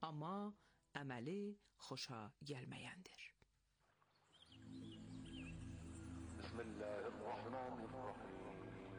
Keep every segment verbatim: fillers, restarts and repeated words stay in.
amma əməli xoşa gəlməyəndir. Bismillahirrahmanirrahim.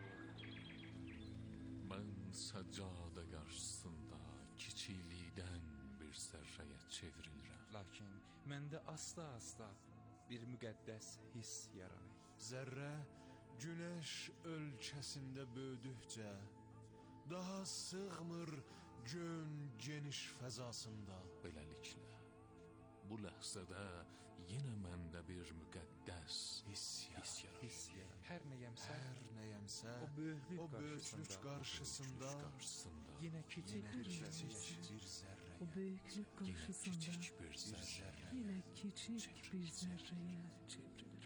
Ben səccada qarşısında kiçiklikdən bir zərrəyə çevrilirəm. Lakin məndə asta-asta bir müqəddəs hiss yaranır. Zərrə günəş ölçəsində böyüdükcə daha sığmır gön geniş fəzasında. Beləliklə, bu ləhzədə yenə məndə bir müqəddəs Hiss hiss yaranır. Hiss yaranır. Hər nəyəmsə, Hər nəyəmsə o böyüklük o böyüklük qarşısında, qarşısında Qarşısında yenə kiçik yenə bir kiçik zərrəyə. bir zərrəyə O büyüklük yenə karşısında kiçik bir zərrə yine küçük bir zerreye çevrilir.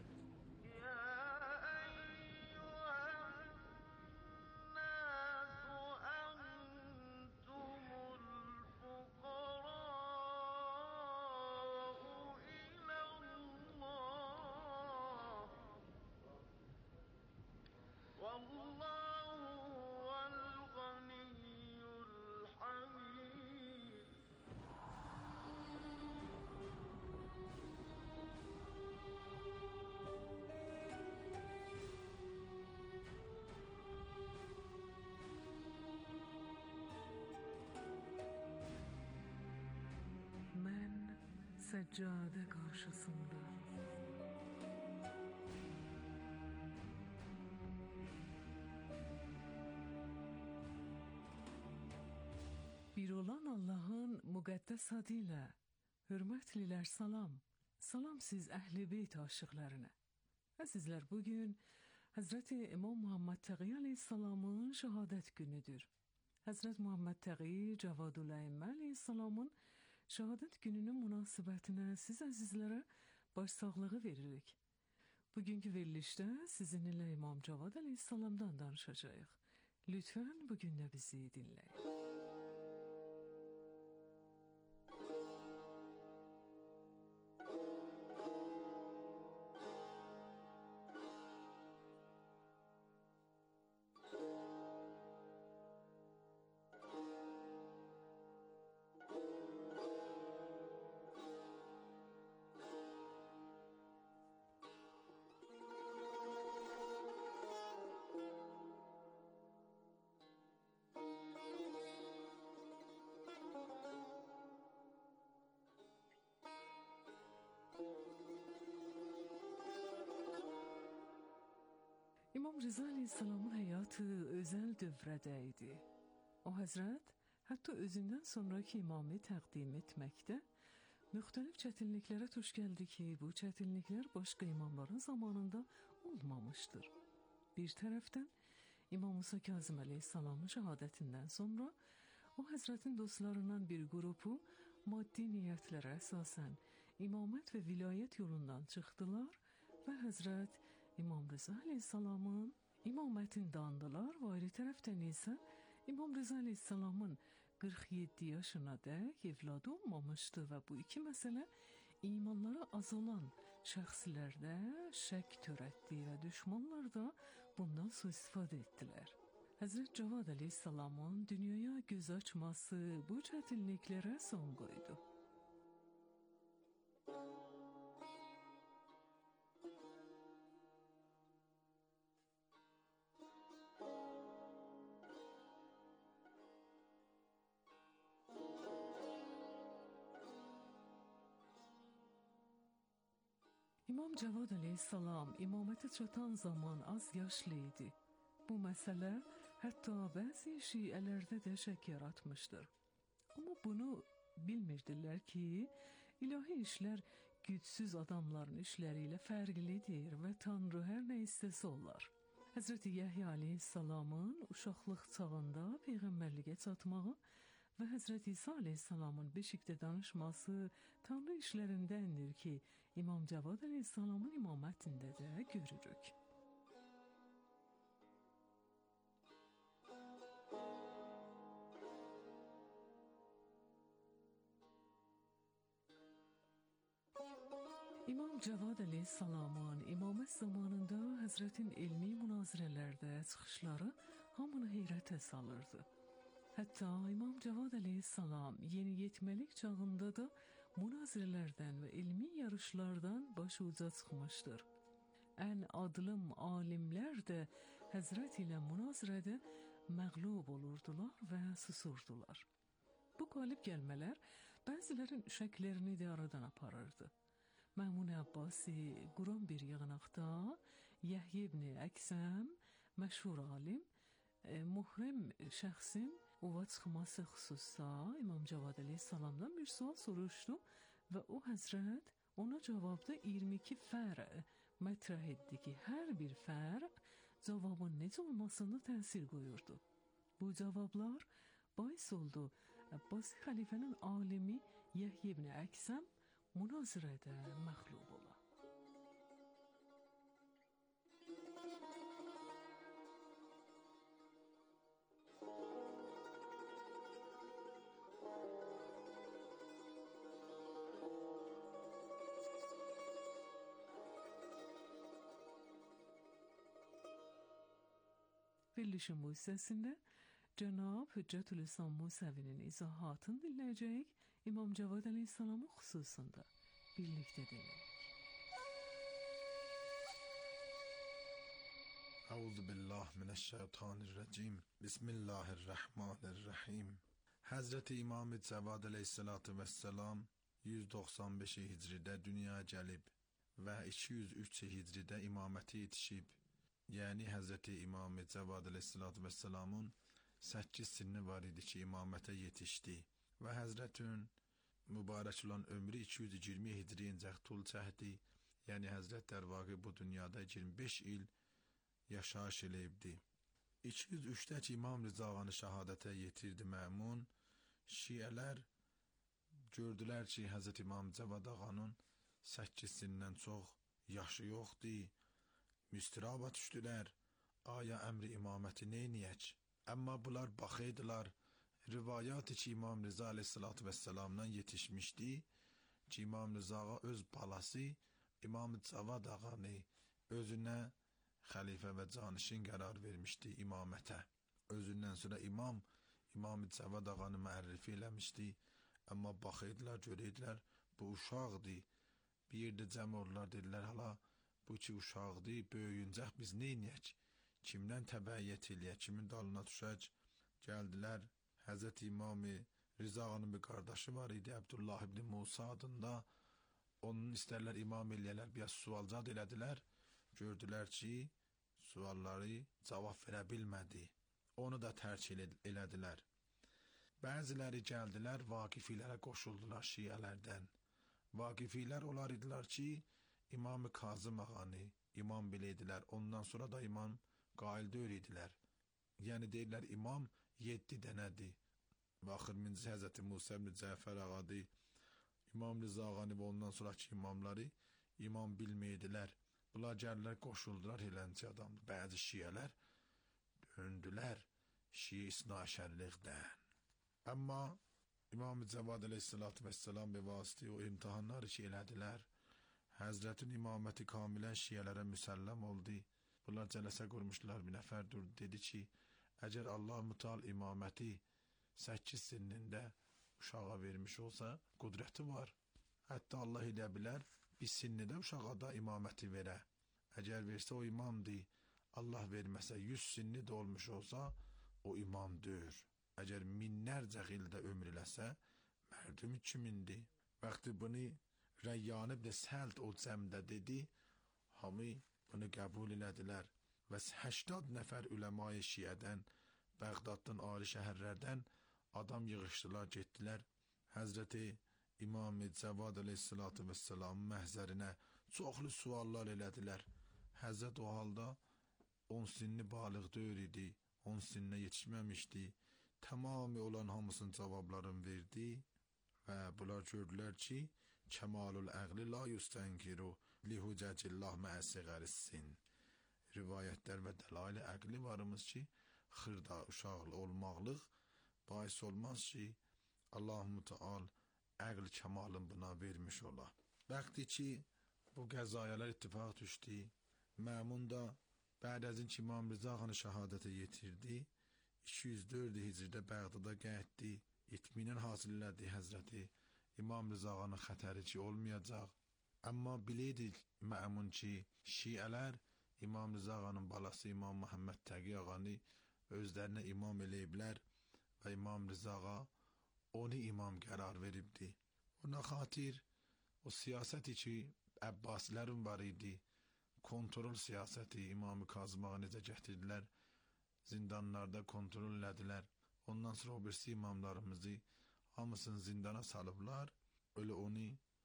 Ben seccade karşısında bir olan Allah'ın müqəddəs adıyla hürmətlilər salam. Salam siz əhl-i beyt aşıqlarına. Əzizlər, bugün Həzrəti İmam Muhammed Təqi Aleyhisselam'ın şəhadət günüdür. Həzrət Muhammed Təqi Cavadul-Əimmə Aleyhisselam'ın şəhadət gününün münasibətinə siz əzizlərə başsağlığı veririk. Bugünkü verilişdə sizinlə İmam Cavad Aleyhisselam'dan danışacağıq. Lütfən bugün də bizi dinləyin. İmam Rıza Aleyhisselam'ın həyatı özəl dövrədə idi. O həzrət hətta özündən sonraki imamı təqdim etməkdə müxtəlif çətinliklərə tuş gəldi ki, bu çətinliklər başqa imamların zamanında olmamışdır. Bir tərəfdən İmam Musa Kazım Aleyhisselam'ın şəhadətindən sonra o həzrətin dostlarından bir qrupu maddi niyyətlərə əsasən imamət və vilayət yolundan çıxdılar və həzrət İmam Rıza Aleyhisselam'ın imamətini dandılar və ayrı tərəfdən isə İmam Rıza Aleyhisselam'ın qırx yeddi yaşına dək evladı olmamışdı və bu iki məsələ imanları azalan şəxslərdə şək törətdi və düşmanlar da bundan sui-istifadə etdilər. Həzrət Cavad Aleyhisselam'ın dünyaya göz açması bu çətinliklərə son qoydu. İmam Cavad Aleyhisselam imamətə çatan zaman az yaşlı idi. Bu məsələ hətta bəzi şiələrdə də şək yaratmışdır. Amma bunu bilmirdilər ki, ilahi işlər gücsüz adamların işləri ilə fərqlidir və Tanrı hər nə istəsə olar. Həzrəti Yəhya Aleyhisselam'ın uşaqlıq çağında peyğəmbərliyə çatmağı və Həzrəti İsa Aleyhisselam'ın beşikdə danışması Tanrı işlərindəndir ki, İmam Cavad Aleyhisselam'ın imamətində də görürük. İmam Cavad Aleyhisselam'ın imamət zamanında Həzrətin elmi münazirələrdə çıxışları hamını heyrətə salırdı. Hətta İmam Cavad əleyhissalam yeniyetməlik çağında da münazirələrdən və ilmi yarışlardan başı uca çıxmışdır. Ən adlım alimlər də Həzrət ilə münazirədə məğlub olurdular və susurdular. Bu qalib gəlmələr bəzilərin şəklərini də aradan aparırdı. Məmun Abbasi Quran bir yığınaqda, Yəhyə ibn Əksəm, məşhur alim, e, muhrem şəxsin ova çıxması xüsusda İmam Cavad əleyhissalamdan bir sual soruşdu və o həzrət ona cavabda iyirmi iki fərq mətrəh etdi ki, hər bir fərq cavabın necə olmasında təsir qoyurdu. Bu cavablar bais oldu Abbasi xəlifənin alimi Yəhyə ibn Əksəm münazirədə məğlub ola. Verilişin bu hissəsində Cənab Hüccətül-İslam Musəvinin izahatını dinləyəcəyik İmam Cavad əleyhissalamın xüsusunda. Birlikdə dinləyək. Euzu billah mineşşeytanirracim. Bismillahirrahmanirrahim. Hazreti İmam Cavad əleyhissalatu vesselam yüz doxsan beş hicridə dünyaya gəlib və iki yüz üç hicridə imaməti yetişib. Yəni Hazreti İmam Cavad əleyhissalatu vesselamın səkkiz sinni var idi ki, imamətə yetişdi və Həzrətin mübarək olan ömrü iki yüz iyirmi hicriyə tul çəkdi. Yəni Həzrət dərvaqı bu dünyada iyirmi beş il yaşayış eləyibdi. iki yüz üçdə İmam Rızağanı şəhadətə yetirdi məmun. Şiələr gördülər ki, Həzrət İmam Cavad ağanın səkkiz sindən çox yaşı yoxdur. Müstiraba düşdülər, aya əmri imaməti neyniyək? Amma bunlar baxıydılar, rivayat ki İmam Rıza aleyhissalatu vesselamdan yetişmişdi ki İmam Rızağa öz balası İmam Cavad ağanı özünə xəlifə və canişin qərar vermişdi imamətə. Özündən sonra imam İmam Cavad ağanı müərrifi eləmişdi. Amma baxıydılar, görüydülər, bu uşaqdır. Bir yerdə cəm olurlar, dedilər, hala bu ki uşaqdır, böyüyüncək biz neyniyək? Kimdən təbəyyət eləyək, kimin dalına düşək? Gəldilər, Həzrət İmam-ı Rızağanın bir qardaşı var idi, Abdullah ibn Musa adında. Onun istərlər imam eləyələr, biraz sualcad elədilər. Gördülər ki, sualları cavab verə bilmədi. Onu da tərk elədilər. Bəziləri gəldilər, Vaqifilərə qoşuldular şiələrdən. Vaqifilər onlar idilər ki, İmam-ı Kazım ağanı imam bilədilər, ondan sonra da imam qail deyildilər. Yəni deyirlər, imam yeddi dənədir. Və axırıncı Həzrəti Musa ibn Cəfər ağadı, İmam Rıza ağanı və ondan sonraki imamları imam bilmədilər. Bunlar gəlirlər, qoşuldular elənci adamdır. Bəzi şiələr döndülər şiə isnaşərlikdən. Amma İmam Cavad əleyhissalatu vesselam bir vasitə o imtihanları ki elədilər. Həzrətin imaməti kamilən şiələrə müsəlləm oldu. Bunlar cələsə qurmuşdular, bir nəfər durdu, dedi ki, əgər Allah mütal imaməti səkkiz sinində uşağa vermiş olsa, qudrəti var. Hətta Allah elə bilər, bir sinnidə uşağa da imaməti verə. Əgər versə o imamdır, Allah verməsə yüz sinni də olmuş olsa, o imamdır. Əgər minlərcə ildə ömür eləsə, mərdüm kimindir? Vaxtı bunu Rəyyan ibn Səld o cəmdə dedi, hamı bunu qəbul elədilər və səksən nəfər üləma-i şiədən, Bəğdaddan, ali şəhərlərdən adam yığışdılar, getdilər. Həzrəti İmam Cavad əleyhissalatu vesselamın məhzərinə çoxlu suallar elədilər. Həzrət o halda on sinni balıq deyil idi, on sinninə yetişməmişdi. Tamamı olan hamısının cavablarını verdi və bunlar gördülər ki, Kəmalul əqli la yüstənkiru lihücəcillah məəssiqərissin. Rivayətlər və dəlail əqli varımız ki, xırda uşaqlı olmaqlıq bahis olmaz ki, Allah-u Müteal əql kəmalın buna vermiş ola. Bəxti ki, bu qəzayələr ittifaq düşdü. Məmun da bəd əzin ki, İmam Rıza xanı şəhadətə yetirdi. iki yüz dörd hicridə Bəğdada getdi, itminən hasil elədi Həzrəti İmam Rıza Ağanın xətəri ki olmayacaq. Amma bilirdik məmun ki, Şiələr İmam Rıza Ağanın balası İmam Muhammed Təqi Ağanı özlərinə imam eləyiblər və İmam Rıza Ağa onu imam qərar veribdi. Ona xatir o siyasəti ki Əbbasilərin var idi, kontrol siyasəti İmam Kazım Ağa necə gətirdilər, zindanlarda kontrol elədilər. Ondan sonra o birisi imamlarımızı hamısını zindana salıblar. Öyle onu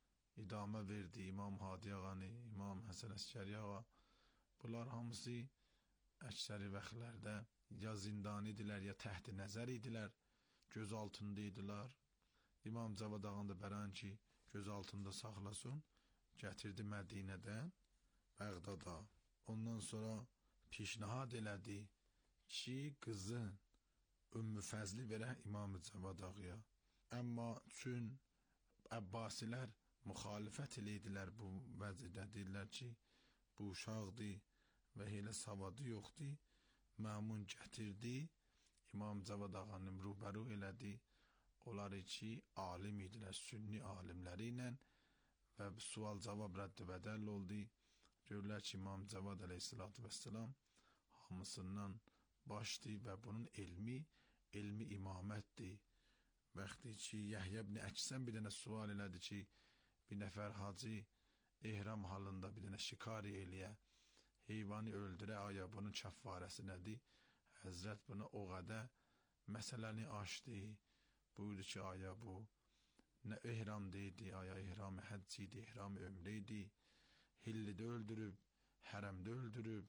idamə verdi İmam Hadi Ağanı, İmam Həsən Əskəri Ağa. Bunlar hamısı əksəri vaxtlarda ya zindan idilər, ya təhti nəzər idilər, göz altında idilər. İmam Cavad Ağanı da bərən ki, göz altında saxlasın, gətirdi Mədinədən, Bəğdada. Ondan sonra pişnahad elədi ki, qızın Ümmü Fəzli verə İmam Cavad Ağaya. Amma çün Əbbasilər müxalifət elədilər bu vəziyyətdə, deyirlər ki, bu uşaqdır və elə savadı yoxdur. Məmun gətirdi, İmam Cavad Ağanı rübəru elədi. Onları ki, alim idilər, sünni alimləri ilə və sual-cavab rədd-bədəl oldu. Görürlər ki, İmam Cavad əleyhissalatu vesselam hamısından başdı və bunun elmi, elmi imamətdir. Vaxtı ki, Yəhyə ibn Əksən bir dənə sual elədi ki, bir nəfər hacı ehram halında bir dənə şikari eləyə, heyvanı öldürə, aya bunun kəffarəsi nədir? Həzrət buna o qədər məsələni açdı. Buyurdu ki, aya bu nə ehram deydi, aya ehram-ı həcc idi, ehram-ı ömrə idi, hillidə öldürüb, hərəmdə öldürüb,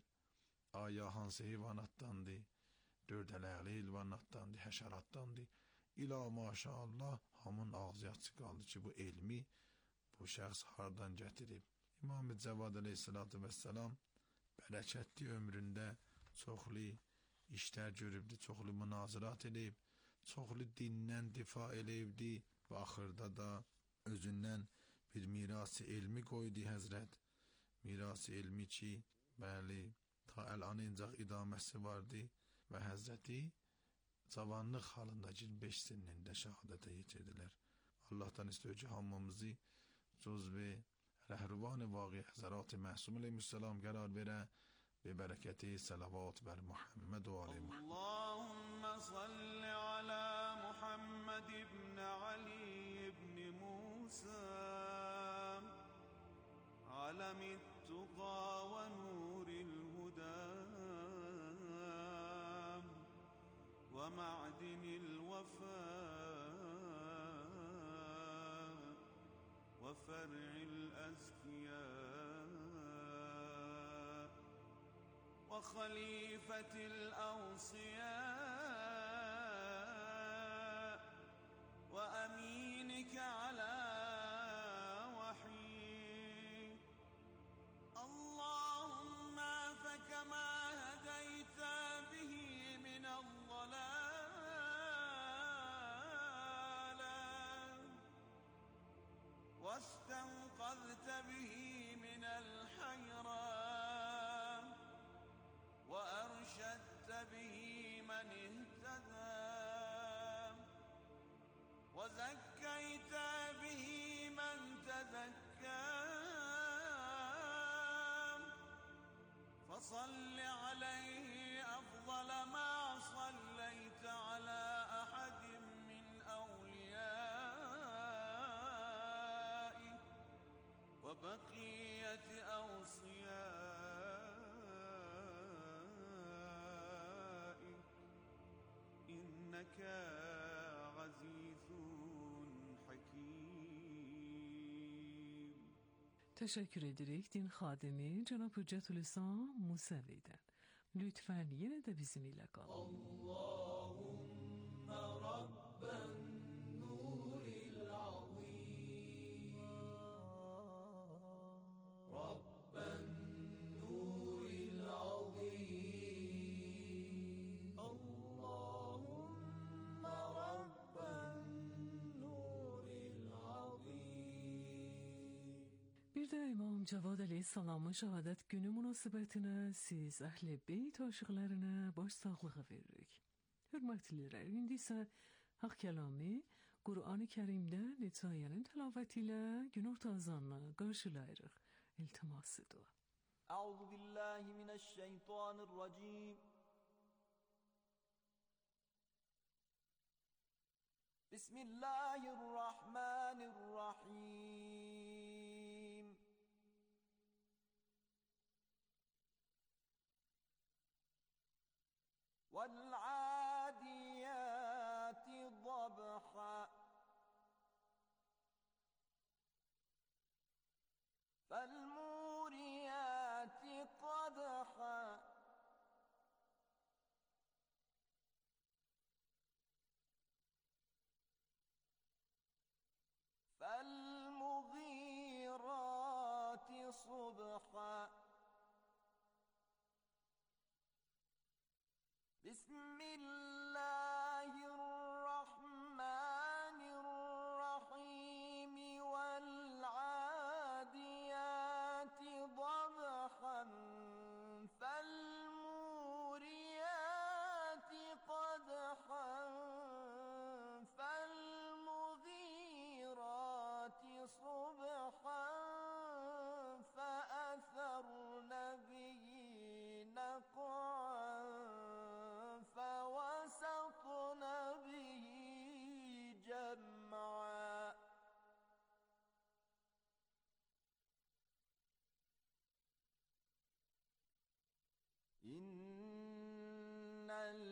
aya hansı heyvanatdandı, dörd ələkli heyvanatdandı, həşəratdandı. İla maşallah hamın ağzı açıq qaldı ki, bu elmi bu şəxs hardan gətirib. İmam-ı Cavad əleyhissalatu vesselam bərəkətli ömründə çoxlu işlər görübdü, çoxlu münazırat edib, çoxlu dindən difa eləyibdi və axırda da özündən bir mirası elmi qoydu Həzrət. Mirası elmi ki, bəli, ta əl-an incaq idaməsi vardı və Həzrəti cavanlıq halında yirmi beş sinində şəhadətə yetirdilər. Allah'tan istiyor ki hamımızı cüzve rəhruvan-ı vaqi Həzərat-ı Məsum aleyhisselam qərar verə ve bereketi salavat ver Muhammed ve Ali Muhammed. Allahümme salli ala Muhammed ibn Ali ibn Musa alamit tuqa ve nuril huda ve ma'dinil vefa ve fer'il ezkiya وخليفة الأوصياء وأمينك على وحيك اللهم فكما هديت به من الضلالة واستنقذت به من الحيرة وأرشدت به من اهتدى وزكيت به من تزكى فصل عليه أفضل ما صليت على أحد من أوليائك وبقية أوصيائك إنك عزيز حكيم. Teşekkür ederek din xadimi Cənab Hüccətülislam Musavi'dən. Lütfen yine de bizimle kalın. Allahümme Rabben nuril azim Rabben nuril azim Allahümme Rabben nuril azim. Bir de İmam Cavad Aleyhisselam'ın şehadet günü münasebetine siz Əhl-i Beyt aşıqlarına baş sağlığı veririk. Hürmetliler, indi isə haq kəlamı Qur'an-ı Kərimdə neçə ayənin tilavəti ilə günorta azanını qarşılayırıq. İltimasıdır. Euzu billahi mineşşeytanirracim. Bismillahirrahmanirrahim. وَالْعَادِيَاتِ ضَبْحًا فَالْمُورِيَاتِ قَدْحًا فَالْمُغِيرَاتِ صُبْحًا بسم الله الرحمن الرحيم والعاديات ضبحا فالموريات قدحا فالمغيرات صبحا فأثرن به نقعا فوسطن به جمعا إن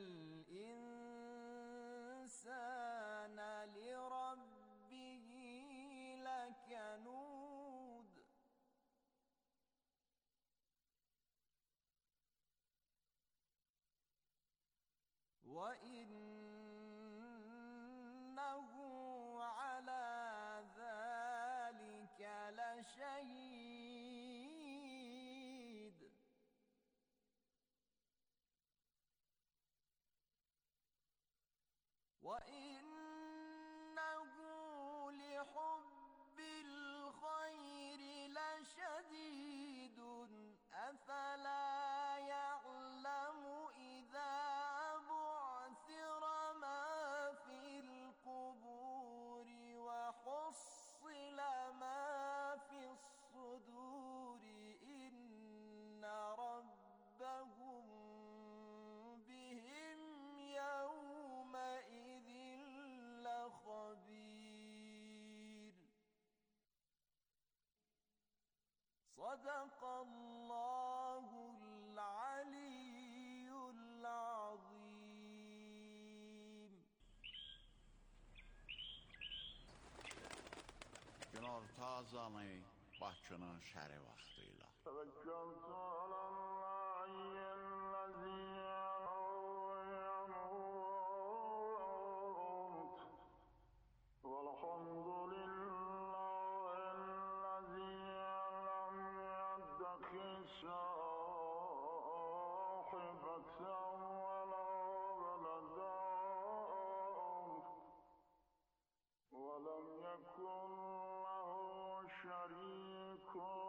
الإنسان لربه لكنود وإنه على ذلك لشهيد وإنه لحب الخير لشديد أفلا يعلم إذا بعثر ما في القبور وحصل ما في الصدور إن ربهم بهم يومئذ لخبير صدق الله العلي العظيم. Günorta azanı Bakının şəri vaxtı ilə. Təvəkkəltu aləllahiyyəl-ləzi yəmut vəlhamdülillahəl-ləzi ləm yəddəxid sahibətən və la vələdən və ləm yəkun ləhu şərikun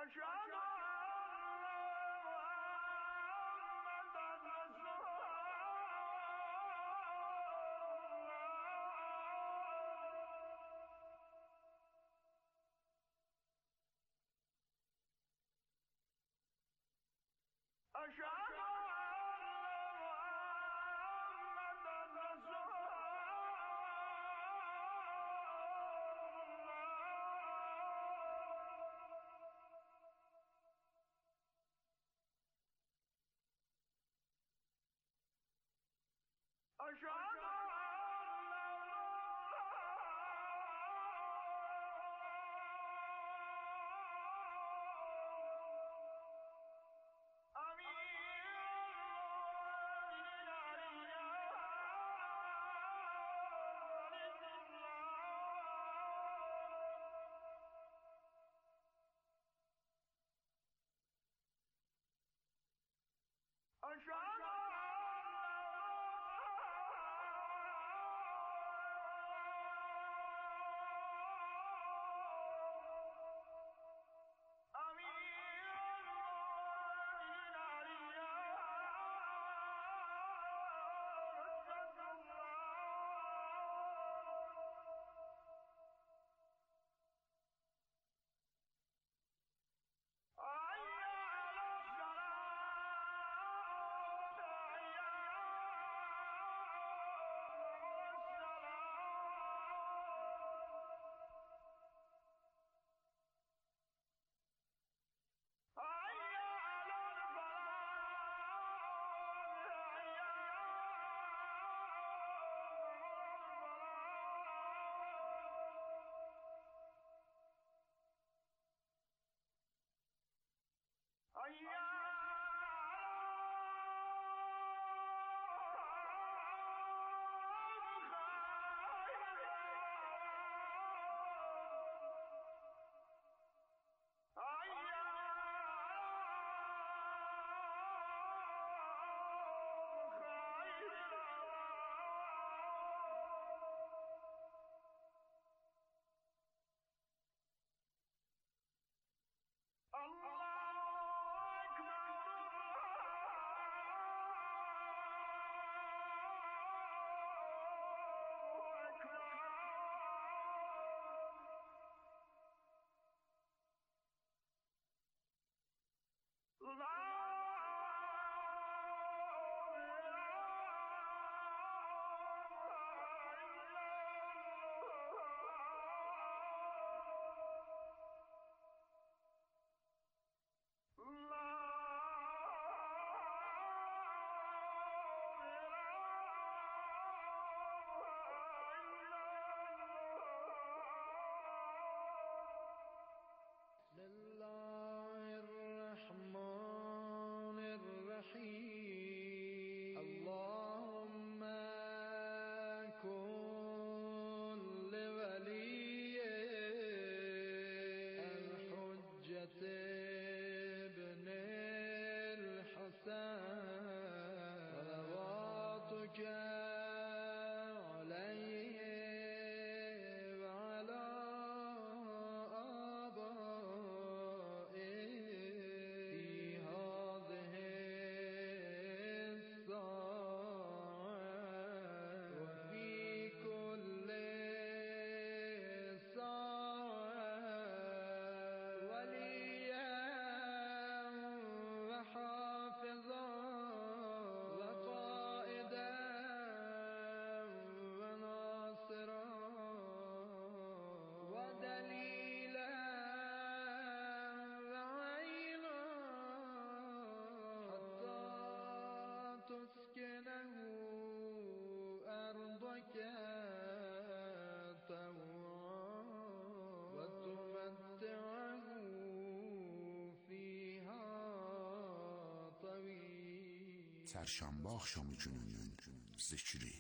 Çərşənbə axşamı gününün zikri.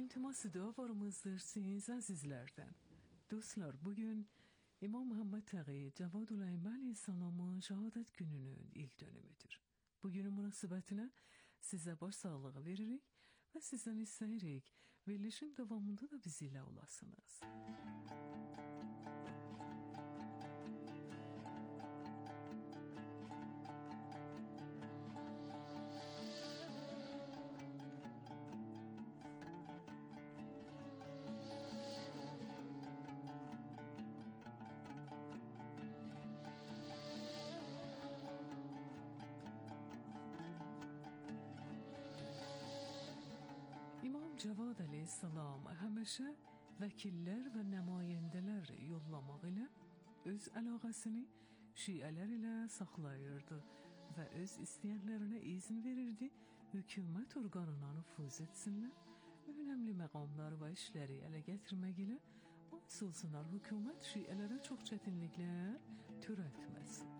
İltiması dualarımızdır siz azizlerden. Dostlar, bugün İmam Muhammed Taqi Cavadul Eyme Aleyhisselam'ın şehadet gününün ilk dönümüdür. Bugünün münasebetine size başsağlığı veririk ve sizden isteyirik verilişin devamında da bizimle olasınız. İmam Cavad Aleyhisselam həmişə vəkillər və nümayəndələr yollamaq ilə öz əlaqəsini şiələr ilə saxlayırdı və öz istəyənlərinə izin verirdi, hökumət orqanına nüfuz etsinlər və önəmli məqamları və işləri ələ gətirmək ilə bais olsunlar hökumət şiələrə çox çətinliklər törətməsin.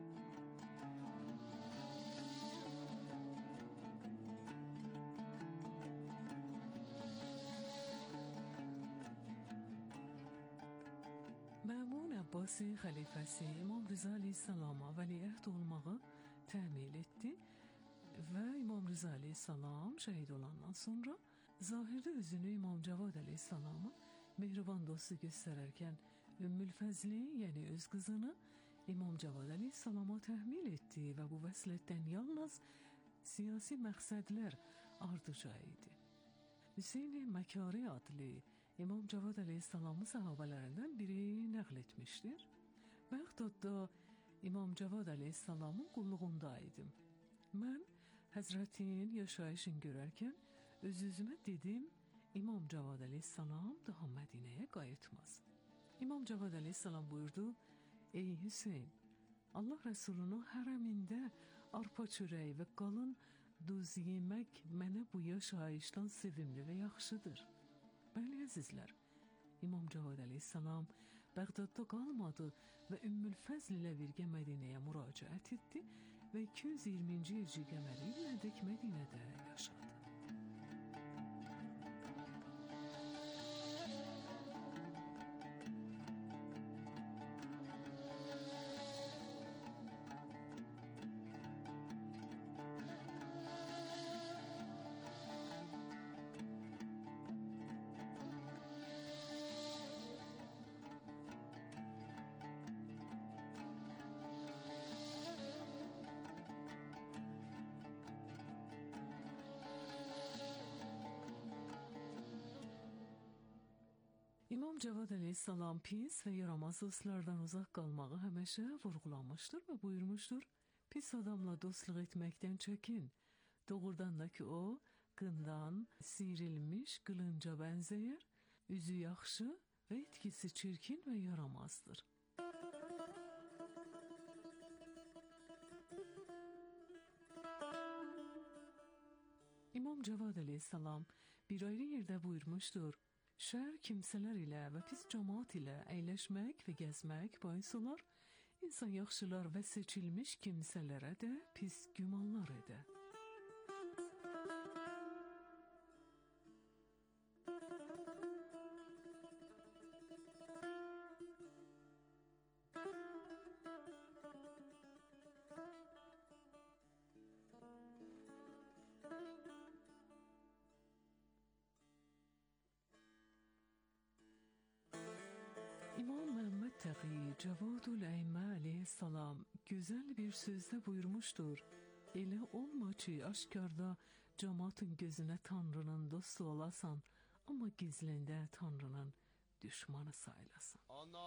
Məmun Abbasi xəlifəsi İmam Rıza Aleyhisselama vəliəhd olmağı təmin etdi və İmam Rıza Aleyhisselam şəhid olandan sonra zahirdə özünü İmam Cavad Aleyhisselama mehriban dostu göstərərkən Ümmül Fəzli, yəni öz qızını İmam Cavad Aleyhisselama təhmil etdi və bu vəslətdən yalnız siyasi məqsədlər ardıca idi. Hüseyn Məkari adlı İmam Cavad Aleyhisselam'ın sahabelərindən biri nəql etmişdir. Bəğdadda İmam Cavad Aleyhisselam'ın qulluğundaydım. Mən Həzrətin yaşayışını görərkən öz-özümə dedim, İmam Cavad Aleyhisselam daha Mədinəyə qayıtmaz. İmam Cavad Aleyhisselam buyurdu, ey Hüseyn, Allah Rəsulunun hərəmində arpa çörəyi və qalın duz yemək mənə bu yaşayışdan sevimli və yaxşıdır. Bəli əzizlər, İmam Cavad Aleyhisselam Bəğdadda qalmadı və Ümmül Fəzl ilə birgə Mədinəyə müraciət etdi və iki yüz iyirminci Hicri qəməri ilə dək Mədinədə yaşadı. İmam Cavad Aleyhisselam pis və yaramaz dostlardan uzaq qalmağı həmişə vurğulamışdır və buyurmuşdur, pis adamla dostluq etməkdən çəkin. Doğrudan da ki o, qından siyrilmiş qılınca bənzəyər, üzü yaxşı və etkisi çirkin və yaramazdır. İmam Cavad Aleyhisselam bir ayrı yerdə buyurmuşdur, şər kimsələr ilə və pis cəmaat ilə əyləşmək və gəzmək bais olar, insan yaxşılar və seçilmiş kimsələrə də pis gümanlar edə. İmam Muhammed Taqi Cavadul Eyme Aleyhisselam güzel bir sözdə buyurmuşdur. Elə olma ki, aşkarda cəmaatın gözünə Tanrının dostu olasan, amma gizlində Tanrının düşmanı sayılasın.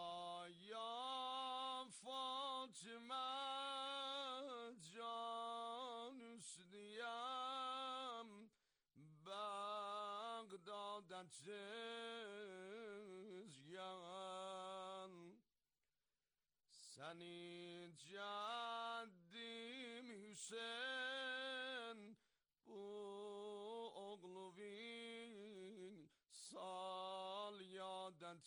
Anayam Fatıma can üstüyem Bağdad'dan tezgâhan Seni caddim Hüseyin bu oğluvin sal yadan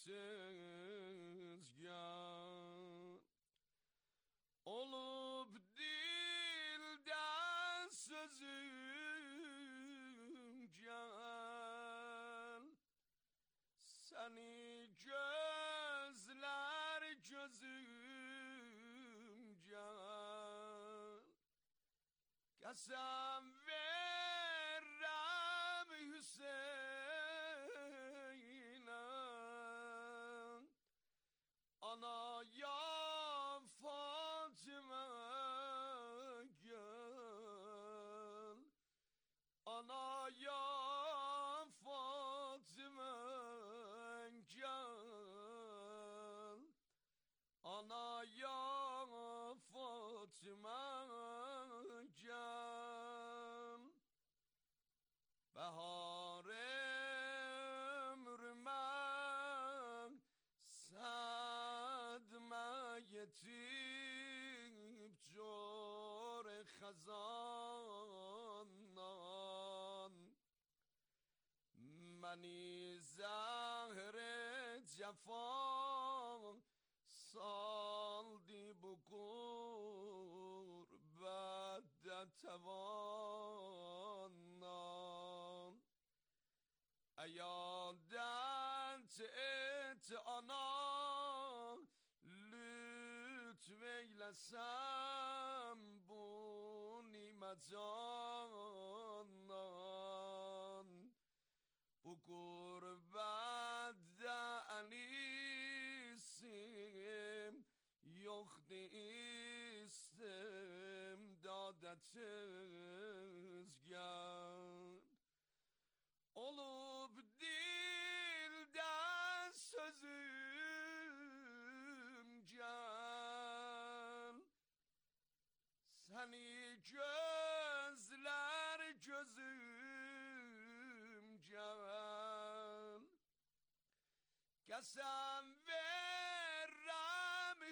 tezgâhan Olup dilden sözüm can قسم ورم حسینم انا یا فاطمه گل انا یا فاطمه گل انا یا فاطمه گل بهار عمر من صد میتیب جور خزانان منی زهر جفا سالدی بگور بعد توانان ایادت ات آنا لطف ایلسم بونی مجانان بگور بعد انیسیم یخت ایستم دادت ازگن olup dilden sözüm gel seni gözler gözüm gel qasam verrem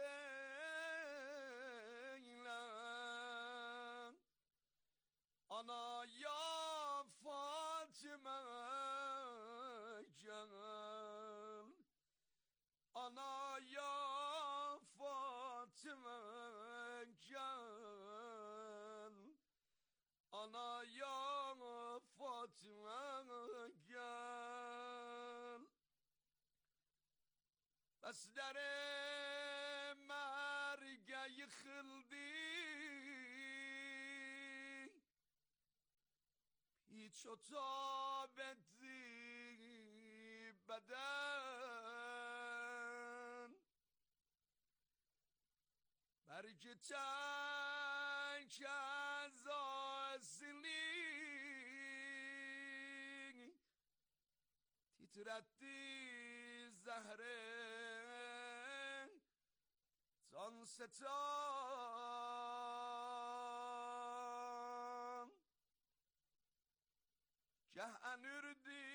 Hüseyn'le ana ya Fatıma gel ana ya Fatıma gel ana ya Fatıma gel bas در مرگ yıkıldı hiç o tabetti beden belki tank az asli titretti zehre can setan gah anırdı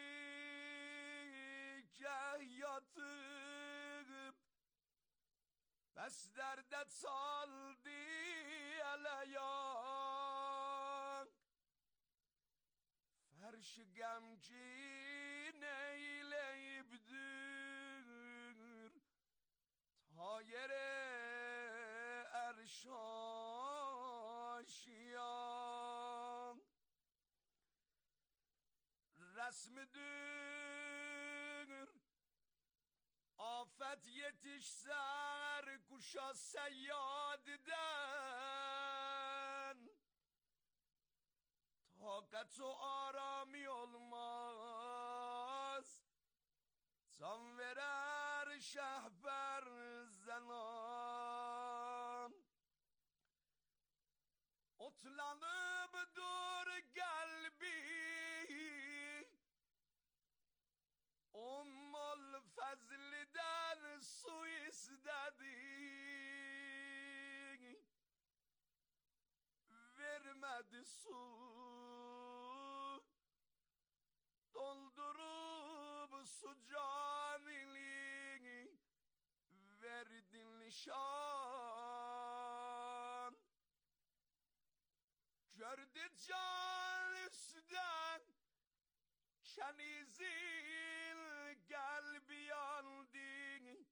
gah yatıp bes derde saldı eleyan ferş gemcin eyleyipdir ta yere erşaşiyan resmidir afet yetişser kuşa seyyadiden takat o arami olmaz can verer şehber zenan otlanıp dur kalbi Ummul fezliden su istedi vermedi su doldurup su canini verdin nişan gördü can üstten kenizin kalbi yandı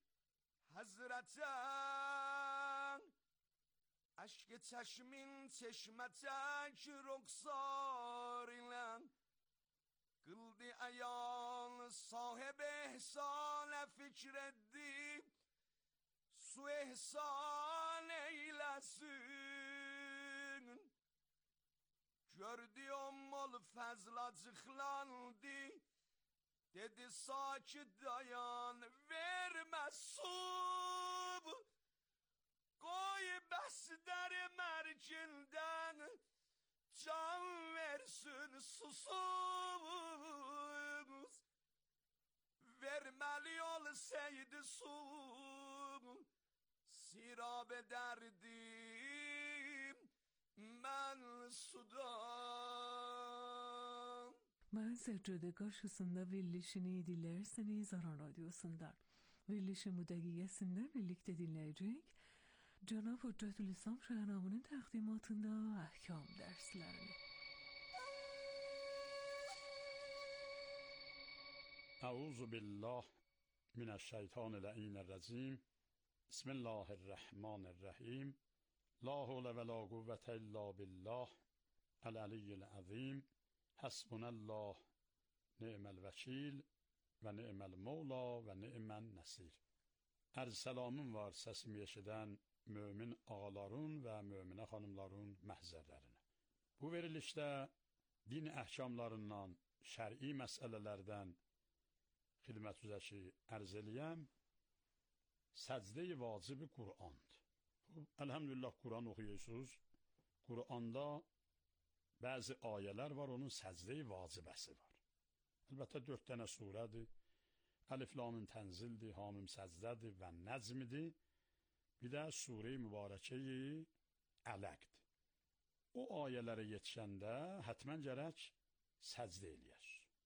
Hazreten aşk çeşmin çeşmetek ruhsar ile kıldı ayan sahibi ihsane fikretti su ihsan eylesin Gördüğüm ol fazla cıklandı. Dedi sakit dayan verme su. Koy besleri mercinden can versin susuz. Vermeli olsaydı su sirab ederdim ben sudan. Ben Seccade karşısında verilişini dilerseniz Aran Radyosu'ndan. Verilişi müdegiyesinde birlikte dinleyecek Cenab-ı Hüccetülislam Şahnamı'nın takdimatında ahkam derslerini. Euzu billah mineşşeytanirracim. Bismillahirrahmanirrahim. La havle ve la kuvvete illa billah. El-aliyyil azim. Hasbunallah ni'mel vekil ve ni'mel mevla ve ni'men nesir. Ərz səlamım var səsimi eşidən mömin ağaların və möminə xanımların məhzərlərinə. Bu verilişdə din əhkamlarından, şər'i məsələlərdən xidmət üzəşi ərz eləyəm, səcdə-i vacibi Qur'andır. Elhamdülillah Qur'an oxuyuyorsunuz. Qur'anda bəzi ayələr var, onun səcdə-i vacibəsi var. Əlbəttə dörd dənə surədir. Əlif Lamın tənzildir, Hamim səcdədir və Nəcmidir. Bir də Sure-i Mübarəkəyi Ələqdir. O ayələrə yetişəndə hətmən gərək səcdə eləyər.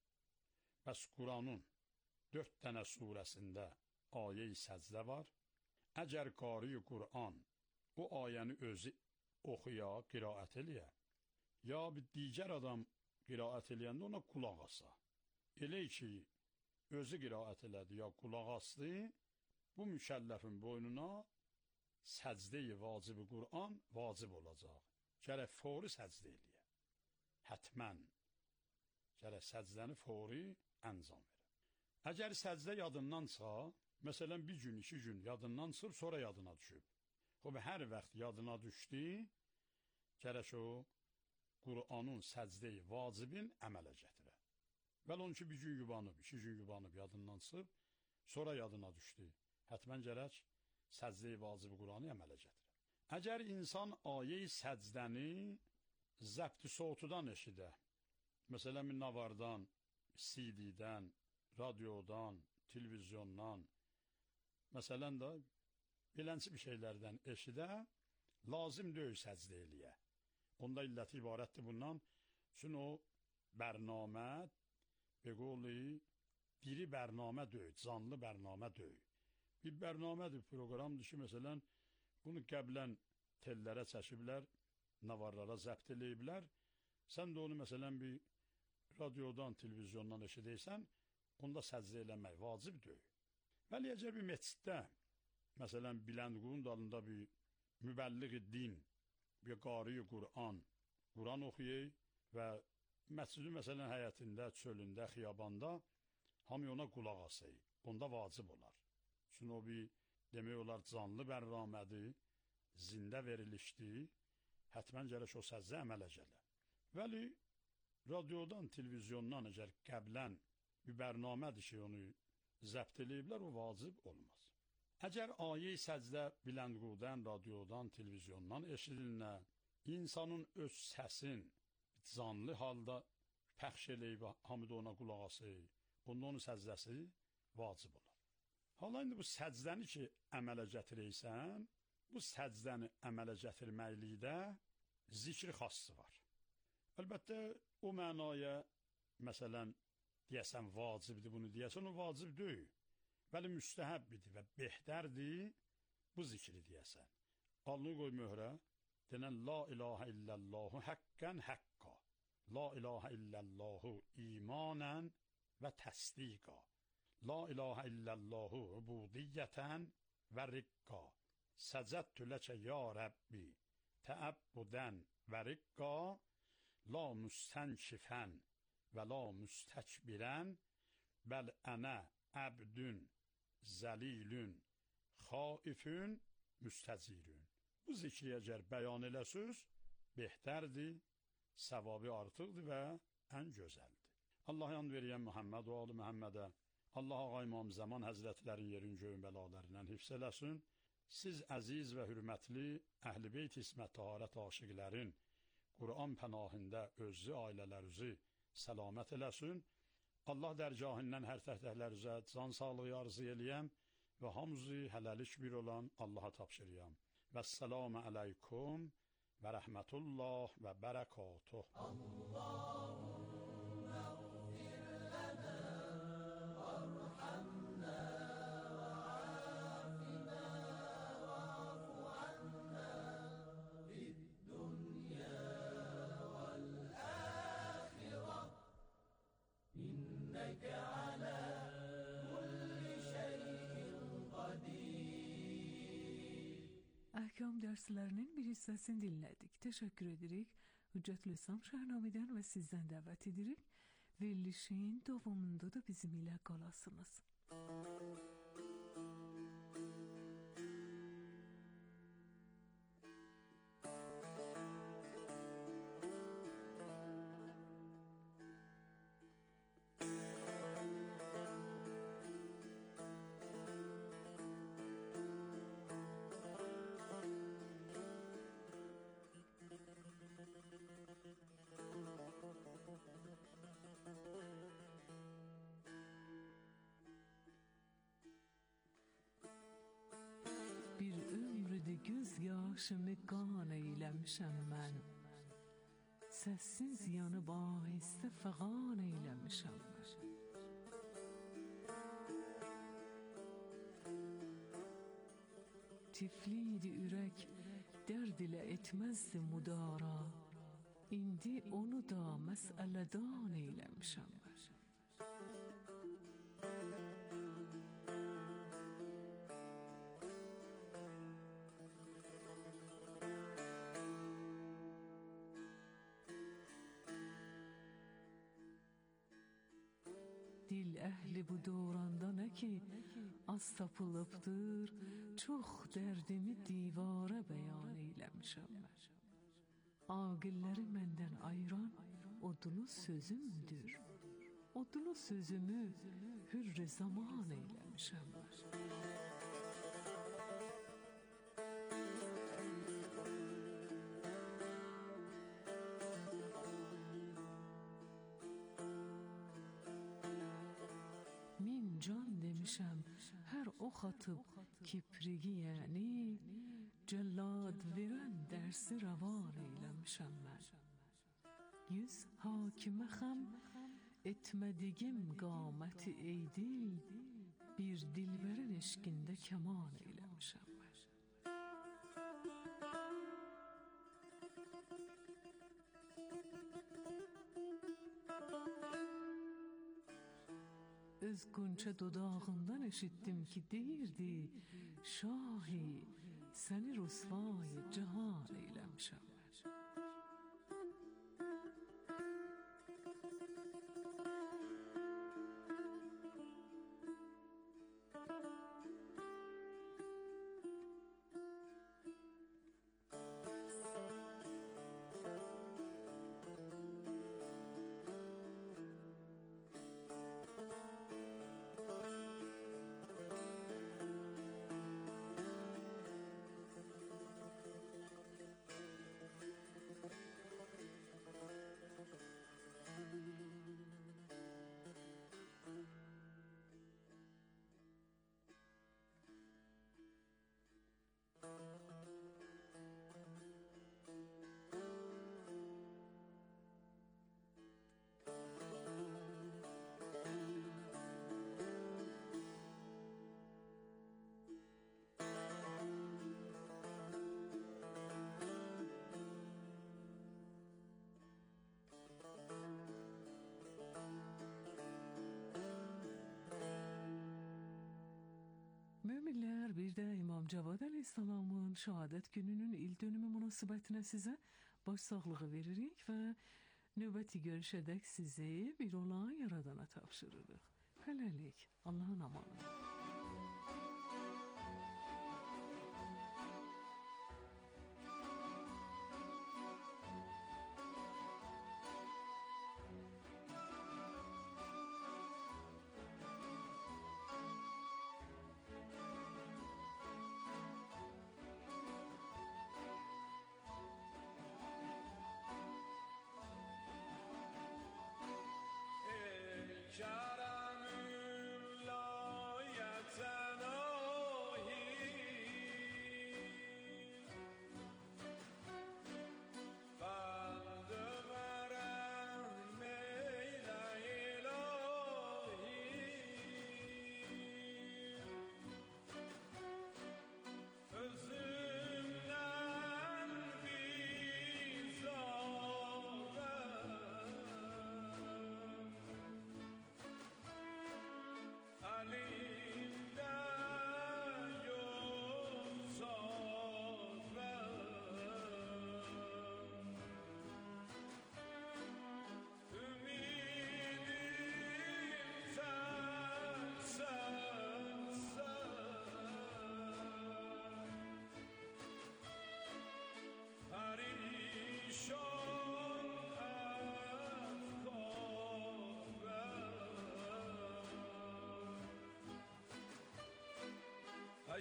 Bəs Qur'anın dörd dənə surəsində ayə-i səcdə var. Əgər qari Qur'an o ayəni özü oxuya, qiraət eləyə, ya bir digər adam qiraət eləyəndə ona qulaq asa. Elə ki, özü qiraət elədi, ya qulaq asdı, bu mükəlləfin boynuna səcdə-i vacibi Qur'an vacib olacaq. Gərək fori səcdə eləyə. Hətmən. Gərək səcdəni fori əncam verə. Əgər səcdə yadından çıxa, məsələn bir gün, iki gün yadından çıxıb, sonra yadına düşüb. O, hər vaxt yadına düşdü, gərək o Qur'anın səcdə-i vacibin əmələ gətirə. Vəl onun ki, bir gün yubanıb, iki gün yubanıb, yadından çıxıb, sonra yadına düşdü. Hətmən gərək səcdə-i vacibi Qur'anı əmələ gətirə. Əgər insan ayə-i səcdəni zəbt-i sotudan eşidə, məsələn, navardan, C D-dən, radiodan, televizyondan, məsələn də belənçi bir şeylərdən eşidə, lazım deyil səcdə eləyə. Onda illəti ibarətdir bundan, çünki o bərnamə, beqoli, diri bərnamə deyil, canlı bərnamə deyil. Bir bərnamədir, proqramdır ki, məsələn, bunu qəblən tellərə çəkiblər, navarlara zəbt eləyiblər, sən də onu məsələn bir radiodan, televizyondan eşidəysən, onda səcdə eləmək vacib deyil. Bəli, əgər bir meçiddə, məsələn, Biləndqunun dalında bir mübəlliğ din, bir qari Qur'an, Qur'an oxuyay və məscidi məsələn həyətində, çölündə, xiyabanda hamı ona qulaq asay, onda vacib olar. Çünki o bir, demək olar, canlı bərnamədir, zində verilişdir, hətmən gərək o səcdə əmələ gələ. Vəli, radiodan, televizyondan əgər qəblən bir bərnamədir ki, onu zəbt eləyiblər, o vacib olmaz. Əgər ayə-i səcdə Biləndqudan, radiodan, televizyondan eşidilinə, insanın öz səsin canlı halda pəxş eləyib, hamı da ona qulaq asır, onda onun səcdəsi vacib olar. Hala indi bu səcdəni ki, əmələ gətirəysən, bu səcdəni əmələ gətirməklikdə zikri xası var. Əlbəttə, o mənaya, məsələn, deyəsən vacibdir, bunu deyəsən, o vacib deyil. Bəli, müstəhəbbidir və behtərdir, bu zikri deyəsən. Alını qoy möhrə, denən la ilahə illəllahu həqqən həqqa, la ilahə illəllahu imanən və təsdiqa, la ilahə illəllahu ubudiyyətən və riqqa, səcəddü ləkə ya Rəbbi, təəbbudən və riqqa, la müstənkifən və la müstəkbirən, bəl ənə əbdün, zəlilün, xaifün, müstəcirün. Bu zikri əgər bəyan eləsiniz, behtərdir, savabı artıqdır və ən gözəldir. Allah yan veriyən Muhammed və alı Muhammedə, Allah Ağa İmam Zaman Həzrətlərin yerin göyün bəlalarından hifz eləsin. Siz əziz və hürmətli Əhl-i Beyt İsmət Taharət aşiqlərin Quran pənahində özü ailələrinizi səlamət eləsin. Allah dərgahından hər təhtəhlərinizə can sağlığı arzu eləyəm və hamızı hələlik bir olan Allaha tapşırıyam. Vəssalamu aleykum və rəhmətullah və bərəkatuh. Əhkam dərslərinin bir hissəsini dinlədik. Təşəkkür edirik. Hüccətül İslam Şəhnamədən və sizdən dəvət edirik. Verilişin davamında da bizim ilə qalasınız. Bir ömrüdür göz yaşımı qan eyləmişəm mən. Səssiz yanıb ahistə fəğan eyləmişəm mən. Tifliydi ürək, dərd ilə etməzdi müdara. İndi onu da məsələdan eyləmişəm mən. Dil əhli bu dövranda nə ki az tapılıbdır, çox dərdimi divara bəyan eyləmişəm mən. Aqilləri məndən ayıran odlu sözümdür. Odlu sözümü hürr zaman eyləmişəm mən. Min can demişəm, hər ox atıb kiprigi yəni, cəllad verən dərsi ravan eyləmişəm mən. Yüz hakimə xəm etmədigim qaməti eydil, bir dilbərin eşqində kəman eyləmişəm mən. Öz qönçə dodağından eşitdim ki deyirdi, şahi səni rüsvay cahan eyləmişəm mən. Möminlər, bir də İmam Cavad əleyhissalamın şəhadət gününün il dönümü münasibətinə sizə baş sağlığı veririk və növbəti görüşədək sizi bir olan yaradana tapşırırıq. Hələlik, Allahın amanı.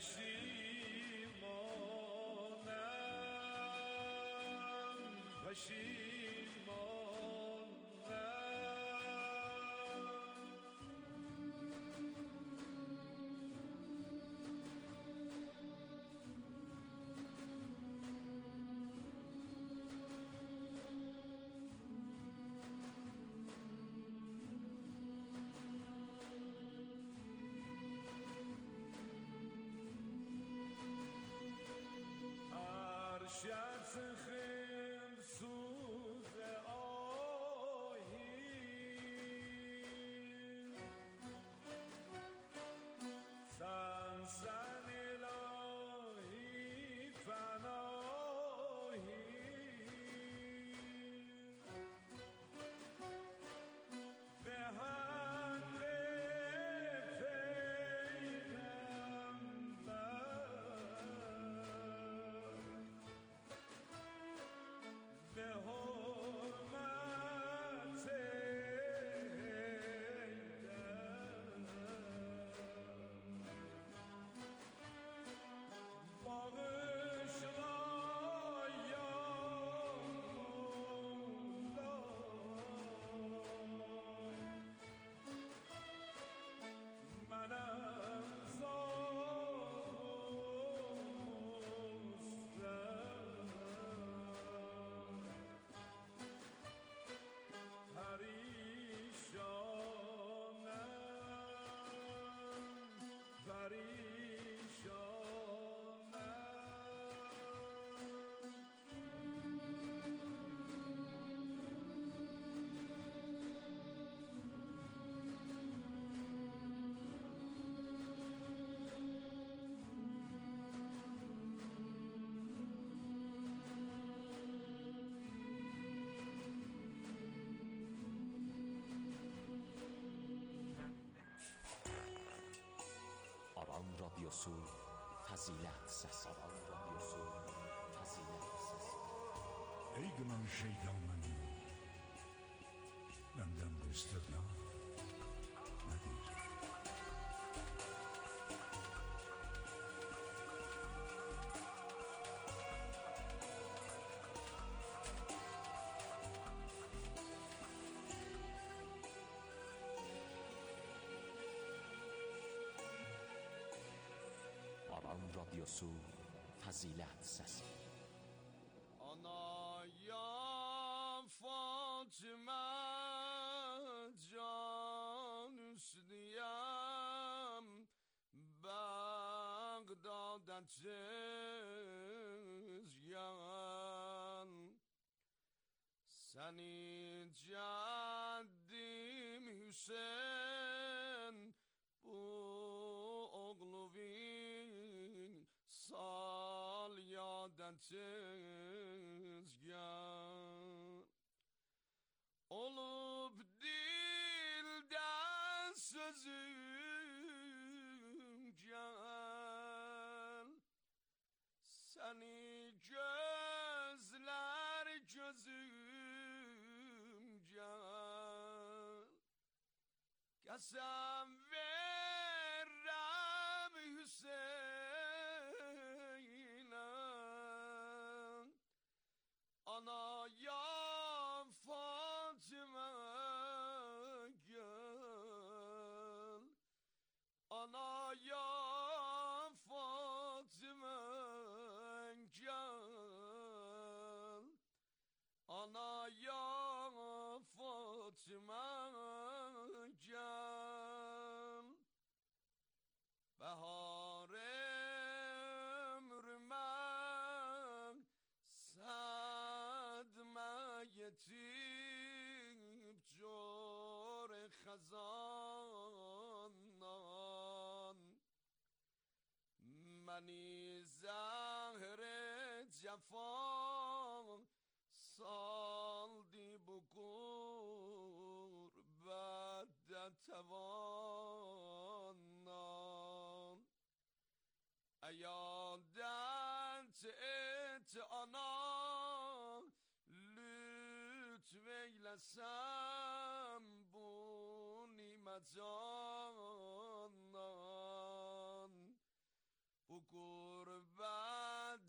پشیمانم شخص خیل سوز آهی سنسن الهی فناهی به حق آرام رادیوسو فضیلت سسی آرام رادیوسو فضیلت سسی ای گمان şeytanın benden bir istirna nedir? آرام رادیوسو فضیلت سسی Anaya Fatıma can üstüyem Bağdat'da tezyan Seni caddim Hüseyin bu oğluvin sal yadan tezgan olup dilden sözüm can seni gözler gözüm can kasam verem Hüseyin'e anaya Fatıma gel anaya Fatıma gel anaya Fatıma gel bahar ömrüme sadme yetip jor خزانان منی زهر جفا سالدی بگور بعد توانان ایادت ات آنا لطف ایلسم بونی مجانان و قربت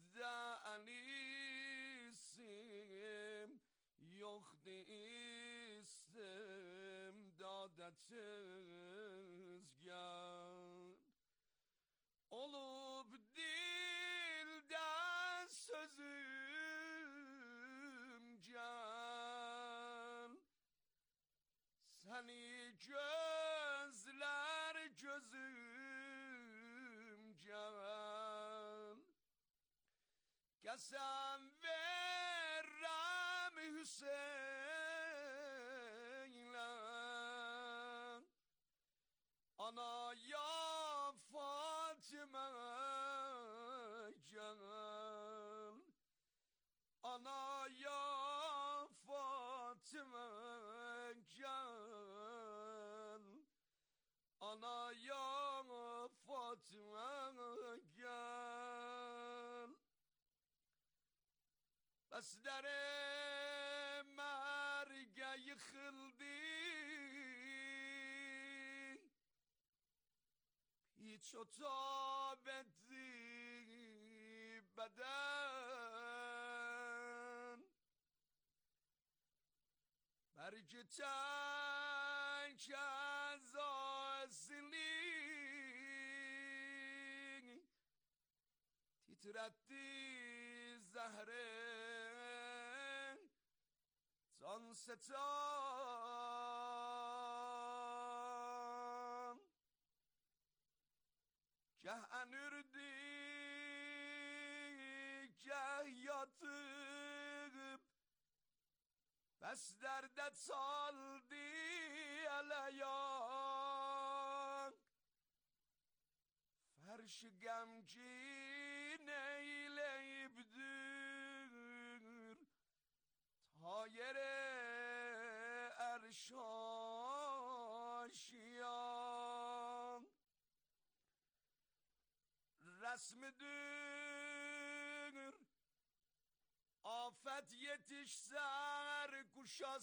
دعنیسیم یخت ایستم دادت ızgan olup dilden sözüm can seni gözler gözüm can kesem verem Hüseyin'le ana ya Fatıma can ana ya Fatıma can ana ya Fatıma can bas در مرگ yıkıldı hiç o tabetti beden bergiten kazasını titretti zehre can setan gah anırdı gah yatıp bes derde saldı eleyan ferş gemcin eyleyipdir ta yere erşaşiyan resmidir afet yetişser kuşa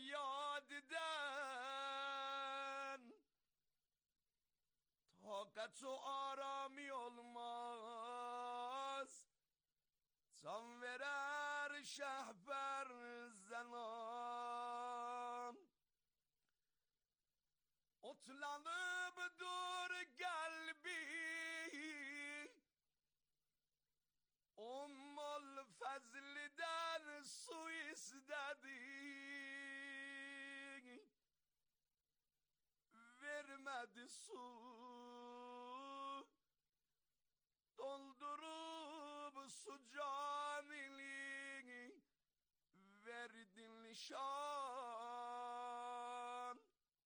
seyyadiden takat o arami olmaz can verer şehber zenan otlanıp dur kalbi Ummul fezliden su istedi vermedi su doldurup su caniliği verdin nişan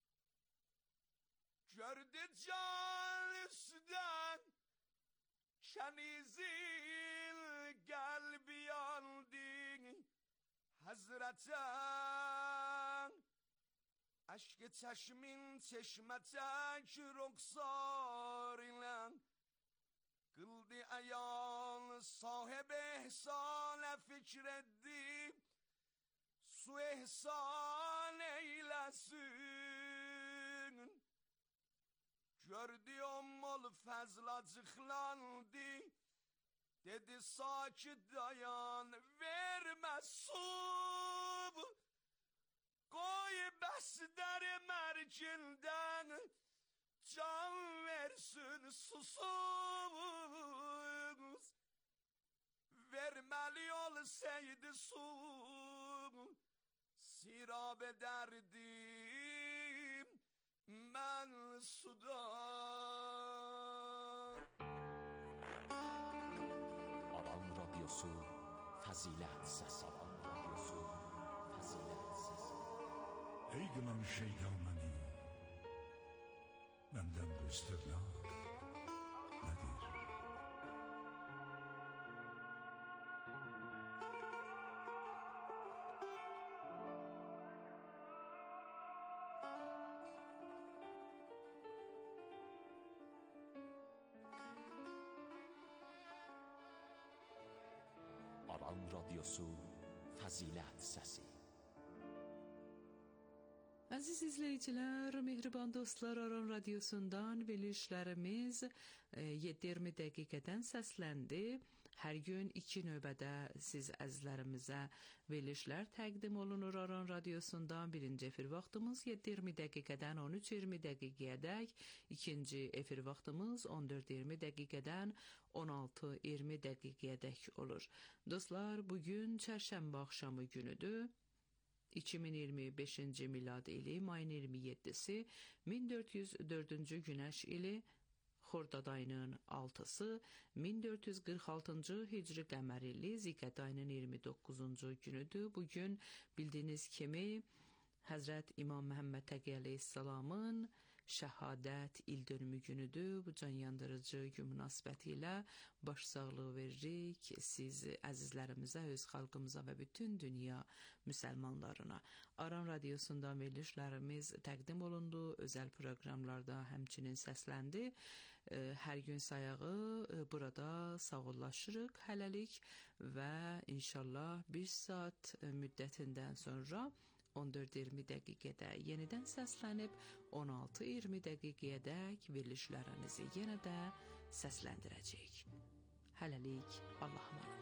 gördü can üstten kenizil kalbi yandı Hazreten aşk çeşmin çeşmetek ruhsar ile kıldı ayan sahibi ihsane fikretti su ihsan eylesin gördü ummul fezl acıklandı dedi sakit dayan verme su koy bes der mercinden can versin susuz vermeli olsaydı su sirab ederdim ben sudan Alan Radyosu Fazilet Sesi Alan Radyosu Fazilet Sesi Ey kılan şeytan beni benden bu istedna nedir? Alan Radyosu Fazilet Sesi Aziz izleyiciler, Mehriban Dostlar Aran Radyosu'ndan verilişlerimiz yirmi dəqiqədən səsləndi. Hər gün iki növbədə siz əzizlərimizə verilişlər təqdim olunur Aran Radyosu'ndan. Birinci efir vaxtımız iyirmi dəqiqədən on üç iyirmi dəqiqəyədək, ikinci efir vaxtımız on dörd iyirmi dəqiqədən on altı iyirmi dəqiqəyədək olur. Dostlar, bugün çərşənbə axşamı günüdür. iki min iyirmi beşinci milad ili mayın iyirmi yeddisi min dörd yüz dördüncü günəş ili Xordad ayının altısı min dörd yüz qırx altıncı hicri qəmər ili Zilqədə ayının iyirmi doqquzuncu günüdür. Bugün bildiyiniz kimi Həzrət İmam Məhəmməd Təqi əleyhissalamın şəhadət ildönümü günüdür. Bu can yandırıcı gün münasibətilə başsağlığı veririk siz əzizlərimizə, öz xalqımıza və bütün dünya müsəlmanlarına. Aran Radyosu'ndan verilişlərimiz təqdim olundu, özəl proqramlarda həmçinin səsləndi. Hər gün sayağı burada sağollaşırıq hələlik və inşallah bir saat müddətindən sonra on dörd iyirmi dəqiqədə yenidən səslənib on altı iyirmi dəqiqəyədək verilişlərinizi yenə də səsləndirəcəyik. Hələlik Allah'a emanet.